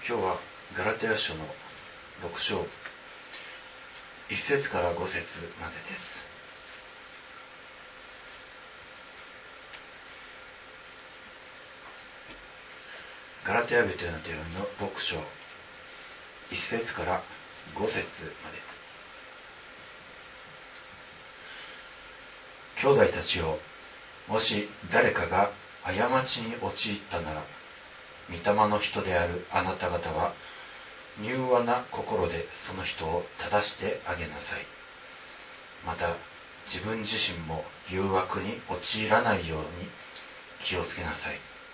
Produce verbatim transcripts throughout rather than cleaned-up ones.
今日はガラテヤ書のろく章いっ節からご節までです。ガラテヤ人への手紙のろく章いっ節からご節まで。兄弟たちよ、もし誰かが過ちに陥ったなら、御霊の人であるあなた方は柔和な心でその人を正してあげなさい。また自分自身も誘惑に陥らないように気をつけなさい。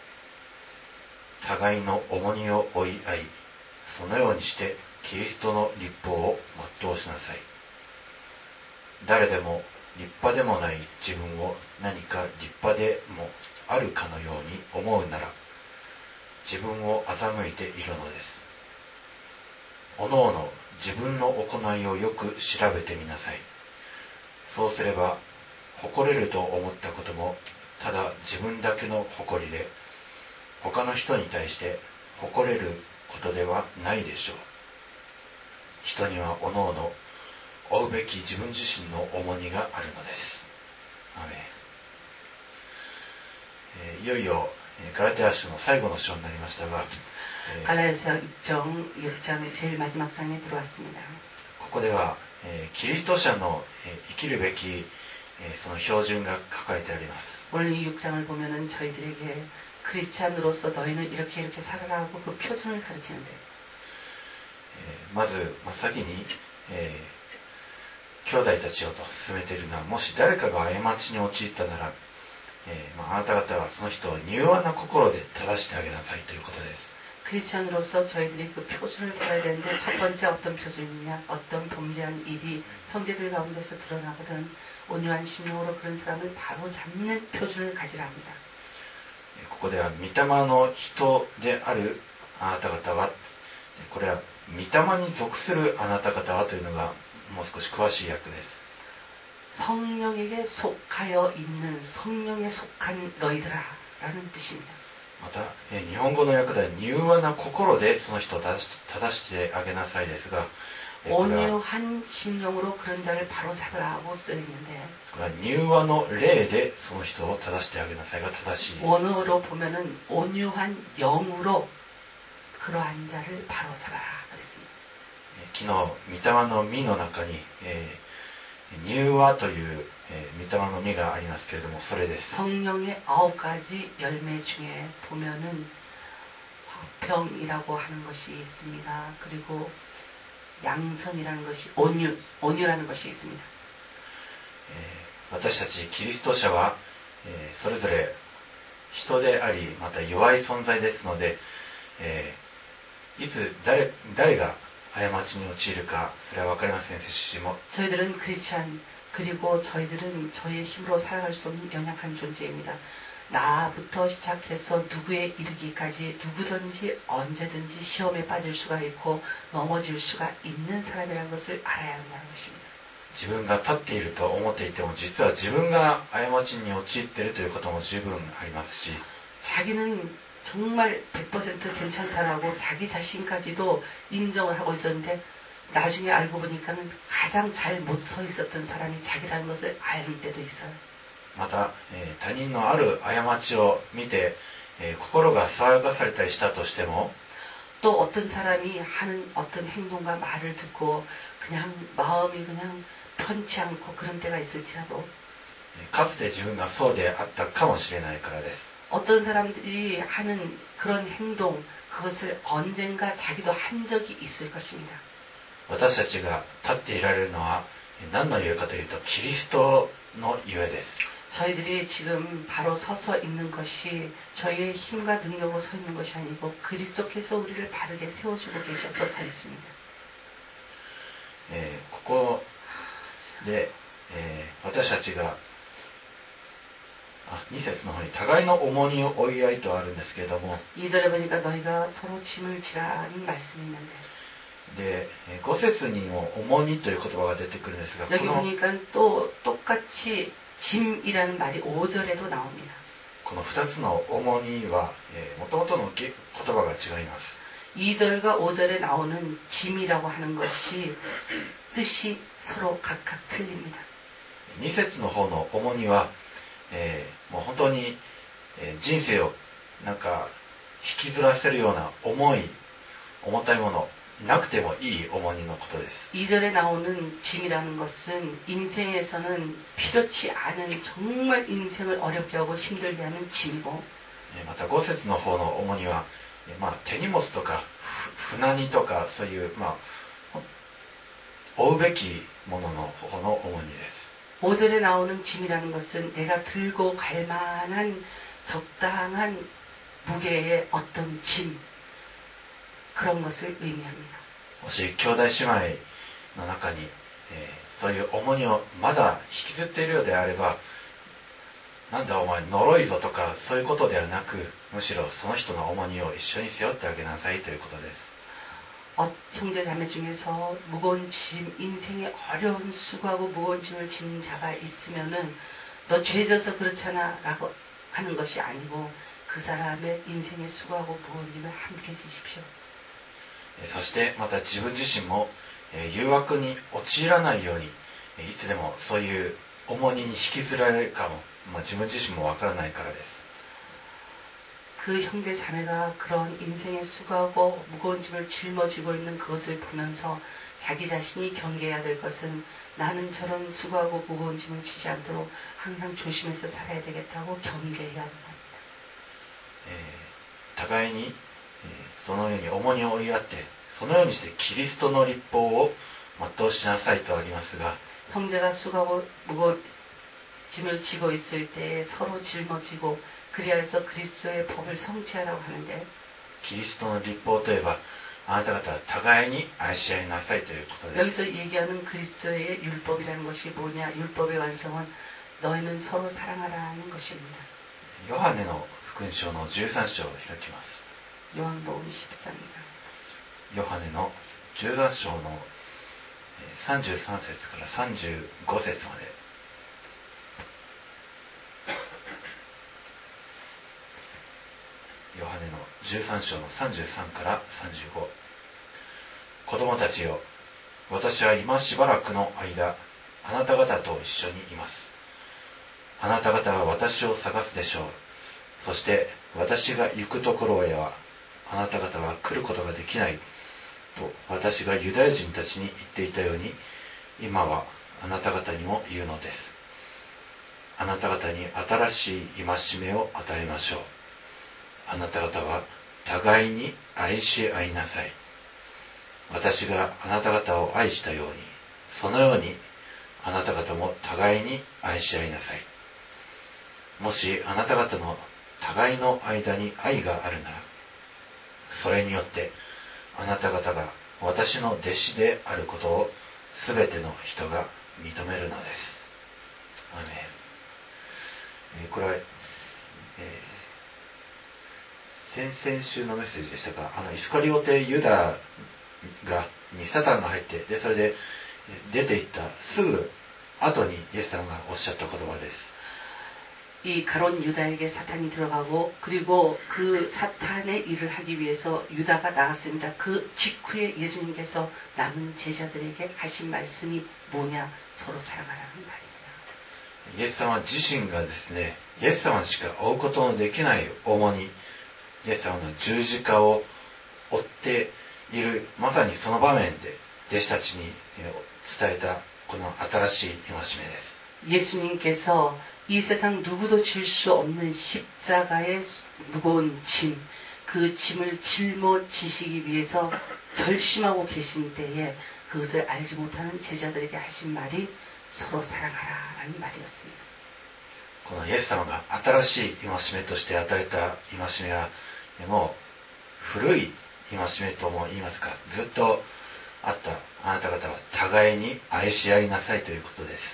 互いの重荷を負い合い、そのようにしてキリストの律法を全うしなさい。誰でも立派でもない自分を何か立派でもあるかのように思うなら、自分を欺いているのです。おのおの自分の行いをよく調べてみなさい。そうすれば誇れると思ったこともただ自分だけの誇りで、他の人に対して誇れることではないでしょう。人にはおのおの負うべき自分自身の重荷があるのです。アーメン。えー、いよいよガラテヤ書の最後の章になりましたが、 ガラテヤ書육 장의 제일 마지막 장에 들어왔습니다. ここでは、えー、キリスト者の、えー、生きるべき、えー、その標準が書かれてあります。 오늘 이 육 장을 보면은 저희들에게 크리스찬으로서 너희는 이렇게 이렇게 살아라고 그 표준을 가르치는데, えー、まず真っ先に、えー、兄弟たちよと進めているのは、もし誰かが過ちに陥ったなら、えーまあ、あなた方はその人を柔和な心で正してあげなさいということです。 크리스찬으로서 저희들이 그 표준을 살아야 되는데, 첫 번째 어떤 표준이냐, 어떤 범죄한 일이 형제들 가운데서 드러나거든 온유한 심령으로 그런 사람을 바로 잡는 표준을 가지라 합니다. ここでは御霊の人であるあなた方は、これは御霊に属するあなた方はというのがもう少し詳しい訳です。 성령에게 속하여 있는, 성령에 속한 너희들아 라는 뜻입니다. また日本語の訳では柔和な心でその人を正してあげなさいですが、 온유한 심령으로 그런 자를 바로 잡으라고 쓰여있는데, これは柔和の霊でその人を正してあげなさいが正しい。 원어로 보면은 온유한 영으로 그러한 자를 바로 잡아라 그랬습니다. 昨日御霊の実の中に、えー、柔和という、えー、御霊の実がありますけれども、それです。 성령의 아홉 가지 열매 중에 보면은 화평이라고 하는 것이 있습니다. 그리고 양선이라는 것이, 온유, 온유라는 것이 있습니다. 私たちキリスト者は、えー、それぞれ人であり、また弱い存在ですので、えー、いつ 誰, 誰が過ちに陥るかそれは分かりませんしも、 저희들은 크리스찬, 그리고 저희들은 저희의 힘으로 살아갈 수 없는 연약한 존재입니다. 나부터 시작해서 누구에 이르기까지 누구든지 언제든지 시험에 빠질 수가 있고 넘어질 수가 있는 사람이라는 것을 알아야 한다는 것입니다. 自分が立っていると思っていても、実は自分が過ちに陥っているということも十分ありますし、 자기는 정말 백 퍼센트 괜찮다라고 자기 자신까지도 인정을 하고 있었는데, 나중에 알고 보니까는 가장 잘 못 서 있었던 사람이 자기라는 것을 알 때도 있어요. また、えー、他人のある過ちを見て、えー、心が騒がされたりしたとしても、 또 어떤 사람이 하는 어떤 행동과 말을 듣고 그냥 마음이 그냥 편치 않고 그런 때가 있을지라도, かつて自分がそうであったかもしれないからです。 어떤 사람들이 하는 그런 행동, 그것을 언젠가 자기도 한 적이 있을 것입니다. 私たちが立っていられるのは何のゆえかというと、キリストのゆえです。 저희들이 지금 바로 서서 있는 것이 저희의 힘과 능력으로 서 있는 것이 아니고 그리스도께서 우리를 바르게 세워주고 계셔서 서 있습니다. えー、ここで、えー、私たちがあに節の方に互いの重荷を負い合いとあるんですけれども、 이 절에 보니까 너희가 서로 짐을 지라는 말씀이 있는데, でご節にも重荷という言葉が出てくるんですが、 여기 보니까 또 똑같이 짐이라는 말이 오 절에도 나옵니다. このふたつの重荷は、えー、元々の言葉が違います。 이 절과 오 절에 나오는 짐이라고 하는 것이 뜻이 서로 각각 틀립니다. に節の方の重荷は、えー、もう本当に、えー、人生をなんか引きずらせるような重い重たいものなくてもいい重荷のことです。 이 절에 나오는 짐이라는 것은 인생에서는 필요치 않은 정말 인생을 어렵게 하고 힘들게 하는 짐이고, またご節の方の重荷は、まあ、手荷物とか船荷とかそういう、まあ、負うべきものの方の重荷です。 오 절에 나오는 짐이라는 것은 내가 들고 갈 만한 적당한 무게의 어떤 짐, 그런 것을 의미합니다. もし兄弟姉妹の中に、えー、そういう重荷をまだ引きずっているようであれば、なんだお前呪いぞとかそういうことではなく、むしろその人の重荷を一緒に背負ってあげなさいということです。 어, 형제 자매 중에서 무거운 짐, 인생의 어려운 수고하고 무거운 짐을 지닌 자가 있으면은 너 죄져서 그렇잖아 라고 하는 것이 아니고 그 사람의 인생의 수고하고 무거운 짐을 함께 지십시오. そしてまた自分自身も誘惑に陥らないように、いつでもそういう重荷に引きずられるかも、まあ、自分自身もわからないからです。 그 형제 자매가 그런 인생의 수고하고 무거운 짐을 짊어지고 있는 그것을 보면서 자기 자신이 경계해야 될 것은 나는 저런 수고하고 무거운 짐을 지지 않도록 항상 조심해서 살아야 되겠다고 경계해야 한답니다. 互いにそのように重荷を追い合って、そのようにしてキリストの律法を全うしなさいとありますが、 형제가 수고하고 무거운 짐을 지고 있을 때 서로 짊어지고 그리하여 그리스도의 법을 성취하라고 하는데, キリストの律法といえば、あなた方は互いに愛し合いなさいということです。 여기서 얘기하는 그리스도의 율법이라는 것이 뭐냐? 율법의 완성은 너희는 서로 사랑하라는 것입니다. ヨハネの福音書のじゅうさん章を開きます。 요한복음 십삼 장. ヨハネのじゅうさん章のさんじゅうさん節からさんじゅうご節まで。ヨハネのじゅうさん章のさんじゅうさんからさんじゅうご。子供たちよ、私は今しばらくの間、あなた方と一緒にいます。あなた方は私を探すでしょう。そして私が行くところへは、あなた方は来ることができないと私がユダヤ人たちに言っていたように、今はあなた方にも言うのです。あなた方に新しい戒めを与えましょう。あなた方は互いに愛し合いなさい。私があなた方を愛したように、そのようにあなた方も互いに愛し合いなさい。もしあなた方の互いの間に愛があるなら、それによってあなた方が私の弟子であることをすべての人が認めるのです。アーメン。これは、えー先々週のメッセージでしたが、あのイスカリオテユダがにサタンが入って、でそれで出て行ったすぐ後にイエス様がおっしゃった言葉です。 이 가론 유다에게 사탄이 들어가고 그리고 그 사탄의 일을 하기 위해서 유다가 나갔습니다. 그 직후에 예수님께서 남은 제자들에게 하신 말씀이 뭐냐? 서로 사랑하라는 말입니다. イエス様自身がですね、イエス様しか負うことのできない重荷、イエス様の十字架を追っている、まさにその場面で弟子たちに伝えたこの新しい戒めです。 예수님께서 이 세상 누구도 질 수 없는 십자가의 무거운 짐, 그 짐을 짊어지시기 위해서 결심하고 계신 때에 그것을 알지 못하는 제자들에게 하신 말이 서로 사랑하라라는 말이었습니다. このイエス様が新しい戒めとして与えた戒めは、もう古い戒めとも言いますか、ずっとあったあなた方は互いに愛し合いなさいということです。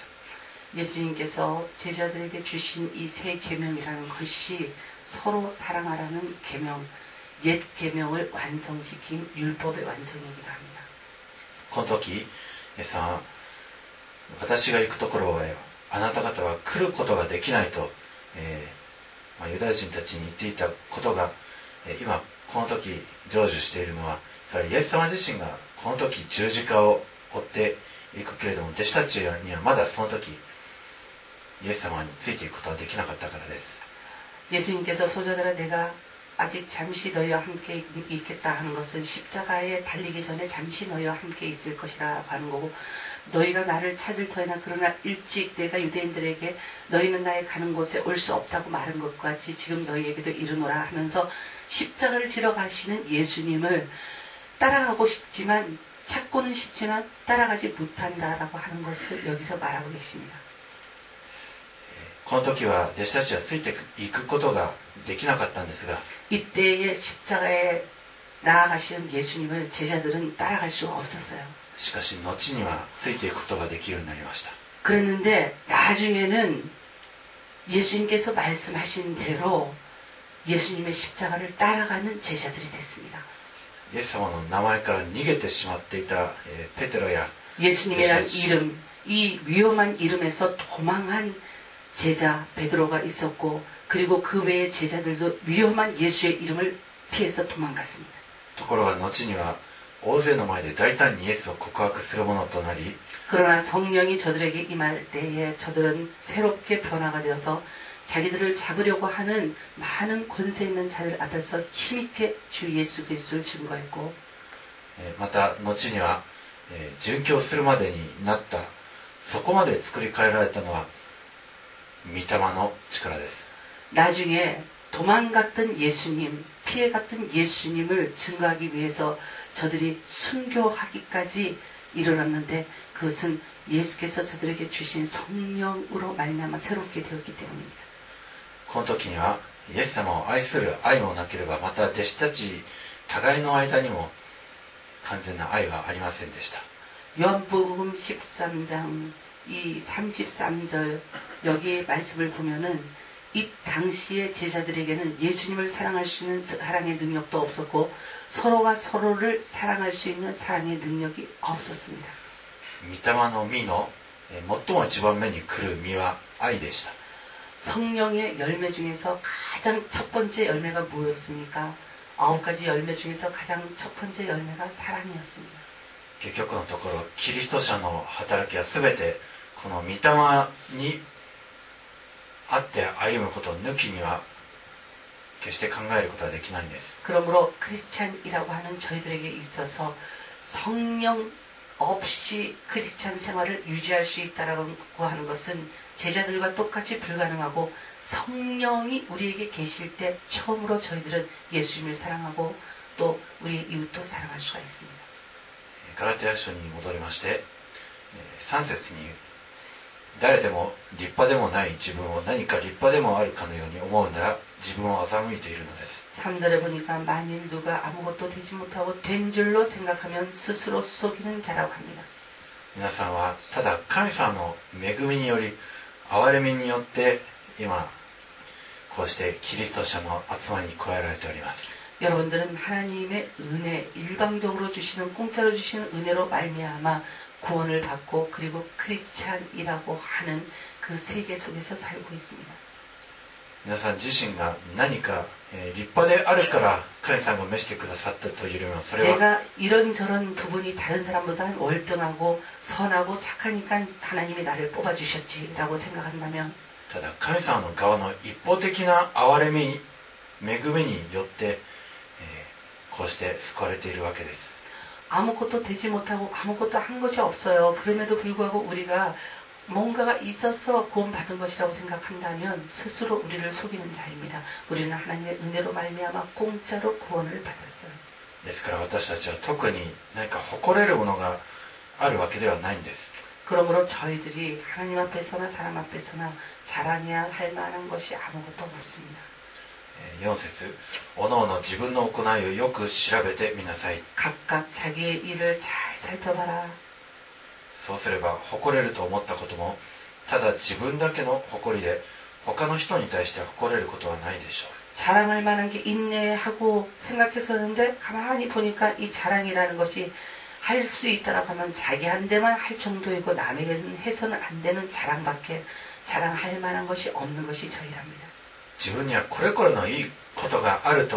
예수님께서 제자들에게 주신 이 새 계명이라는 것이 서로 사랑하라는 계명, 옛 계명을 완성시킨 율법의 완성이기도 합니다. この時、イエス様は私が行くところへあなた方は来ることができないと、えーまあ、ユダヤ人たちに言っていたことが、えー、今この時成就しているのは、それはイエス様自身がこの時十字架を追っていくけれども、弟子たちにはまだその時イエス様についていくことはできなかったからです。 예수님께서 소자들아 내가 아직 잠시 너희와 함께 있겠다 하는 것은 십자가에 달리기 전에 잠시 너희와 함께 있을 것이라고 하는 거고, 너희가 나를 찾을 터이나 그러나 일찍 내가 유대인들에게 너희는 나의 가는 곳에 올 수 없다고 말한 것과 같이 지금 너희에게도 이르노라 하면서 십자가를 지러 가시는 예수님을 따라가고 싶지만, 찾고는 싶지만 따라가지 못한다라고 하는 것을 여기서 말하고 계십니다. この時は弟子たちはついていくことができなかったんですが、 이때의 십자가에 나아가시는 예수님을 제자들은 따라갈 수가 없었어요. しかし後にはついていくことができるようになりました。 그랬는데 나중에는 예수님께서 말씀하신 대로 예수님의 십자가를 따라가는 제자들이 됐습니다. イエス様の名前から逃げてしまっていたペテロや 예수님이란 이름, 이 위험한 이름에서 도망한 제자 베드로가 있었고, 그리고 그 외의 제자들도 위험한 예수의 이름을 피해서 도망갔습니다. ところが後には大勢の前で大胆にイエスを告白するものとなり、 그러나 성령이 저들에게 임할 때에 저들은 새롭게 변화가 되어서 자기들을 잡으려고 하는 많은 권세 있는 자들 앞에서 힘있게 주 예수 그리스도를 증거했고, また後には殉教するまでになった、そこまで作り変えられたのは御霊の力です。 나중에 도망갔던 예수님, 피해갔던 예수님을 증거하기 위해서 저들이 순교하기까지 일어났는데, 그것은 예수께서 저들에게 주신 성령으로 말미암아 새롭게 되었기 때문입니다. この時にはイエス様を愛する愛もなければ、また弟子たち互いの間にも完全な愛はありませんでした。 요한복음 십삼 장 이 삼십삼 절 여기의 말씀을 보면은 이 당시의 제자들에게는 예수님을 사랑할 수 있는 사랑의 능력도 없었고, 서로가 서로를 사랑할 수 있는 사랑의 능력이 없었습니다. 御霊の実の最も一番目に来る実は愛でした。 성령의 열매 중에서 가장 첫 번째 열매가 뭐였습니까? 아홉 가지 열매 중에서 가장 첫 번째 열매가 사랑이었습니다. 結局のところ、キリスト者の働きはすべてこの御霊にあって歩むことを抜きには決して考えることはできないんです。 그러므로 크리스찬이라고 하는 저희들에게 있어서 성령 없이 크리스찬 생활을 유지할 수 있다라고 하는 것은 제자들과 똑같이 불가능하고, 성령이 우리에게 계실 때 처음으로 저희들은 예수님을 사랑하고 또 우리 이웃도 사랑할 수가 있습니다. ガラテヤ書に戻りまして、さん節に、誰でも立派でもない自分を何か立派でもあるかのように思うなら自分を欺いているのです。 삼 절에 보니까 만일 누가 아무것도 되지 못하고 된 줄로 생각하면 스스로 속이는 자라고 합니다. 皆さんはただ神様の恵みにより、憐れみによって今こうしてキリスト者の集まりに加えられております。 여러분들은 하나님의 은혜, 일방적으로 주시는, 공짜로 주시는 은혜로 말미암아 구원을 받고, 그리고 크리스찬이라고 하는 그 세계 속에서 살고 있습니다. 皆さん自身が何か、えー、立派であるから神様が召してくださったというよりも、それは 내가 이런저런 부분이 다른 사람보다 월등하고 선하고 착하니까 하나님이 나를 뽑아주셨지라고 생각한다면, ただ神様の側の一方的な憐れみ、恵みによって、えー、こうして救われているわけです。 아무것도 되지 못하고 아무것도 한 것이 없어요. 그럼에도 불구하고 우리가 뭔가가 있어서 구원받은 것이라고 생각한다면 스스로 우리를 속이는 자입니다. 우리는 하나님의 은혜로 말미암아 공짜로 구원을 받았어요. ですから私たちは特に何か誇れるものがあるわけではないんです。 그러므로 저희들이 하나님 앞에서나 사람 앞에서나 자랑해야 할 만한 것이 아무것도 없습니다. よん節、おのおの自分の行いをよく調べてみなさい。 각각 자기의 일을 잘 살펴봐라. そうすれば誇れると思ったこともただ自分だけの誇りで、他の人に対して誇れることはないでしょう。 자랑할 만한 게 있네 하고 생각했었는데, 가만히 보니까 이 자랑이라는 것이 할 수 있다라고 하면 자기한테만 할 정도이고 남에게는 해서는 안 되는 자랑밖에 자랑할 만한 것이 없는 것이 저희랍니다. 自分にはこれこれのいいことがあると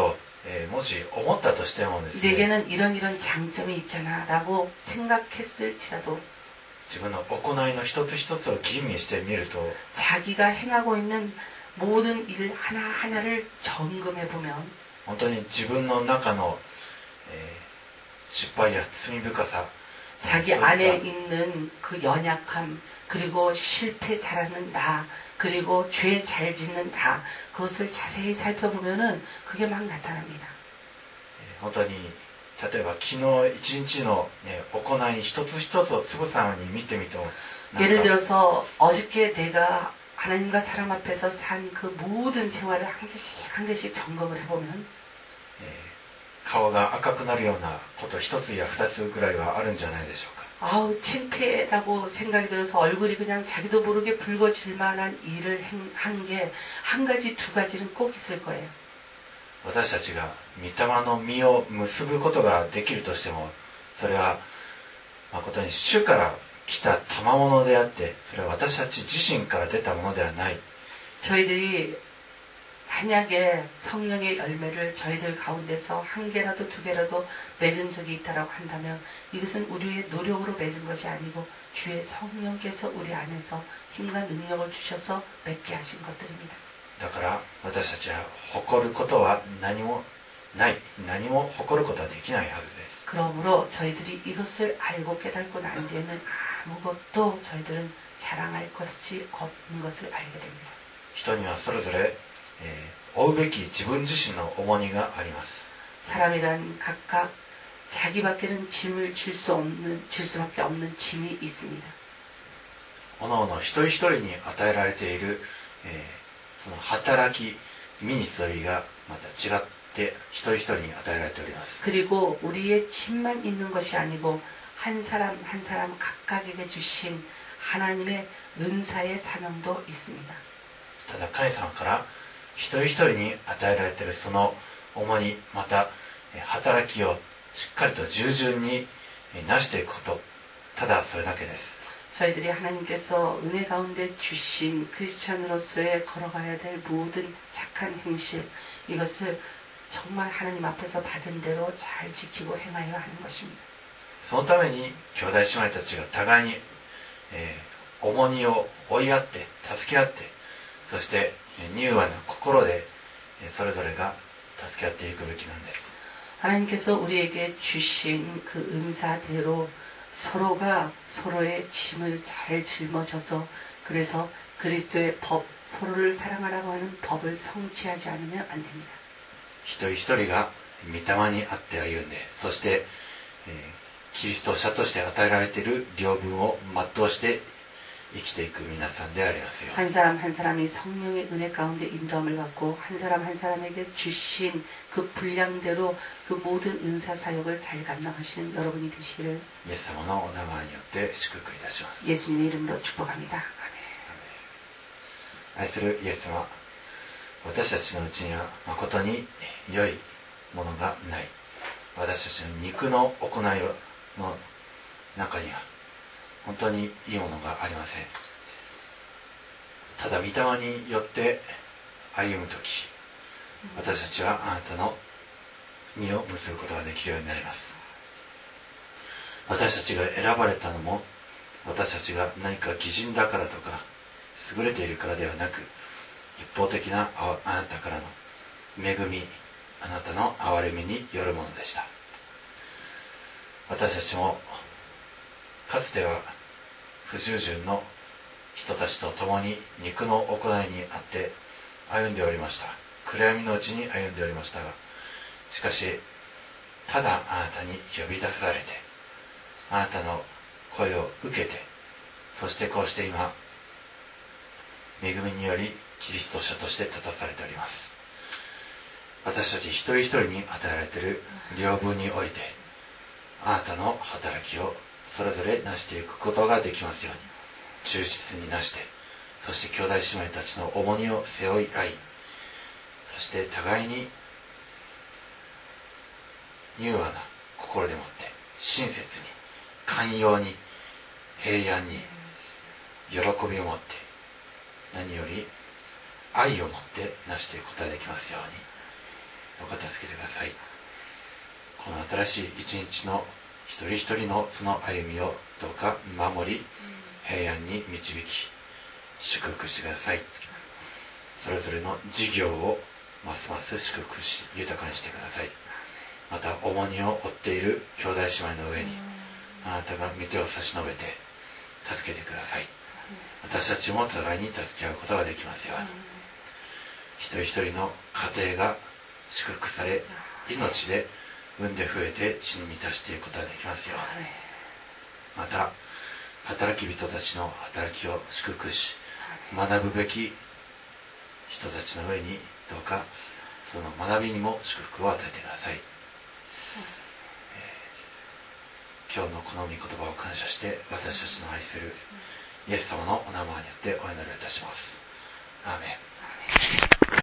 えー、もし思ったとしてもですね、 내게는 이런 이런 장점이 있잖아 라고 생각했을지라도 自分の行いの一つ一つを吟味してみると 자기가 행하고 있는 모든 일 하나하나를 점검해 보면 本当に自分の中の、えー、失敗や罪深さ 자기 안에 있는 그 연약함 그리고 실패 잘하는 나 그리고 죄 잘 짓는 나 그것을 자세히 살펴보면은 그게 막 나타납니다. 本当に例えば昨日一日の、ね、行い一つ一つをつぶさに見てみても 예를 들어서 어저께 내가 하나님과 사람 앞에서 산 그 모든 생활을 한 개씩 한 개씩 점검을 해보면 顔が赤くなるようなこと一つや二つぐらいはあるんじゃないでしょうか。 아우 창피해라고 생각이 들어서 얼굴이 그냥 자기도 모르게 붉어질 만한 일을 한 게 한 가지 두 가지는 꼭 있을 거예요. 私たちが御霊の実を結ぶことができるとしてもそれは誠に主から来た賜物であってそれは私たち自身から出たものではない。 저희들이 만약에 성령의 열매를 저희들 가운데서 한 개라도 두 개라도 맺은 적이 있다라고 한다면 이것은 우리의 노력으로 맺은 것이 아니고 주의 성령께서 우리 안에서 힘과 능력을 주셔서 맺게 하신 것들입니다. だから私たちは誇ることは何もない何も誇ることはできないはずです。 그러므로 저희들이 이것을 알고 깨닫고 난 뒤에는 아무것도 저희들은 자랑할 것이 없는 것을 알게 됩니다. 人にはそれぞれ、えー、負うべき自分自身の重荷があります。 사람이란 각각 자기밖에는 짐을 질 수 없는 질 수밖에 없는 짐이 있습니다. 各々一人一人に与えられている、えー、その働きミニストリーがまた違って一人一人に与えられております。 그리고 우리의 짐만 있는 것이 아니고 한 사람 한 사람 각각에게 주신 하나님의 은사의 사명도 있습니다. ただ神様から一人一人に与えられているその重荷また働きをしっかりと従順になしていくことただそれだけです。 저희들이 하나님께서 은혜 가운데 주신 크리스찬으로서의 걸어가야 될 모든 착한 행실 이것을 정말 하나님 앞에서 받은 대로 잘 지키고 행하여 하는 것입니다. そのために兄弟姉妹たちが互いに、えー、重荷を追い合って助け合ってそして柔和な心でそれぞれが助け合っていくべきなんです。 하나님께서 우리에게 주신 그 은사대로 서로가 서로의 짐을 잘 짊어져서 그래서 그리스도의 법 서로를 사랑하라고 하는 법을 성취하지 않으면 안 됩니다. 一人一人が御霊にあって歩んでそして、えー、キリスト者として与えられている領分を全うして生きていく皆さんでありますよ。 한 사람 한 사람이 성령의 은혜 가운데 인도함을 받고 한 사람 한 사람에게 주신 그 분량대로 그 모든 은사 사역을 잘 감당하시는 여러분이 되시기를 イエス様のお名前によって祝福いたします。 예수님의 이름으로 축복합니다. 아멘. 愛するイエス様、私たちのうちには誠に良いものがない。私たちの肉の行いの中には本当にいいものがありません。ただ御霊によって歩むとき、私たちはあなたの実を結ぶことができるようになります。私たちが選ばれたのも、私たちが何か義人だからとか、優れているからではなく、一方的なあなたからの恵み、あなたの憐れみによるものでした。私たちもかつては不従順の人たちと共に肉の行いにあって歩んでおりました。暗闇のうちに歩んでおりましたが、しかしただあなたに呼び出されて、あなたの声を受けて、そしてこうして今恵みによりキリスト者として立たされております。私たち一人一人に与えられている領分において、あなたの働きをそれぞれ成していくことができますように、忠実になして、そして兄弟姉妹たちの重荷を背負い合い、そして互いに柔和な心でもって親切に寛容に平安に喜びを持って何より愛を持って成していくことができますようにどうか助けてください。この新しい一日の一人一人のその歩みをどうか守り、平安に導き祝福してください。それぞれの事業をますます祝福し豊かにしてください。また重荷を負っている兄弟姉妹の上にあなたが御手を差し伸べて助けてください。私たちも互いに助け合うことができますように、一人一人の家庭が祝福され、命で産んで増えて地に満たしていくことができますように、また働き人たちの働きを祝福し、学ぶべき人たちの上にどうかその学びにも祝福を与えてください。えー、今日のこの御言葉を感謝して私たちの愛するイエス様のお名前によってお祈りいたします。アーメン。